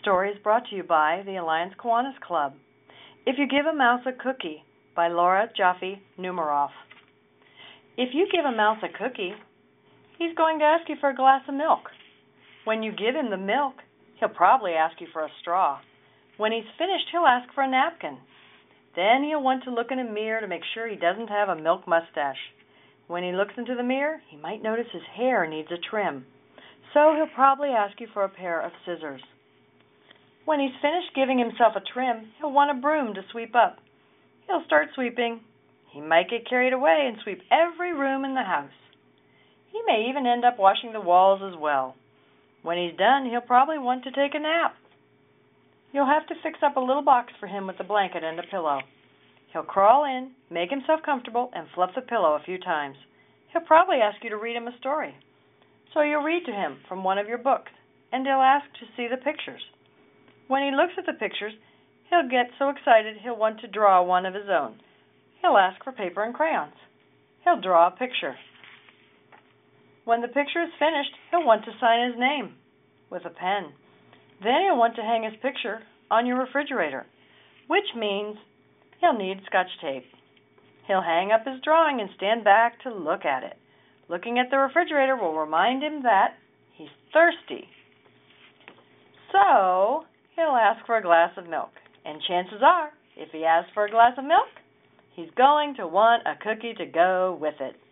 story is brought to you by the Alliance Kiwanis Club. If You Give a Mouse a Cookie by Laura Jaffe Numeroff. If you give a mouse a cookie, he's going to ask you for a glass of milk. When you give him the milk, he'll probably ask you for a straw. When he's finished, he'll ask for a napkin. Then he'll want to look in a mirror to make sure he doesn't have a milk mustache. When he looks into the mirror, he might notice his hair needs a trim. So he'll probably ask you for a pair of scissors. When he's finished giving himself a trim, he'll want a broom to sweep up. He'll start sweeping. He might get carried away and sweep every room in the house. He may even end up washing the walls as well. When he's done, he'll probably want to take a nap. You'll have to fix up a little box for him with a blanket and a pillow. He'll crawl in, make himself comfortable, and fluff the pillow a few times. He'll probably ask you to read him a story. So you'll read to him from one of your books, and he'll ask to see the pictures. When he looks at the pictures, he'll get so excited he'll want to draw one of his own. He'll ask for paper and crayons. He'll draw a picture. When the picture is finished, he'll want to sign his name with a pen. Then he'll want to hang his picture on your refrigerator, which means he'll need Scotch tape. He'll hang up his drawing and stand back to look at it. Looking at the refrigerator will remind him that he's thirsty. So he'll ask for a glass of milk. And chances are, if he asks for a glass of milk, he's going to want a cookie to go with it.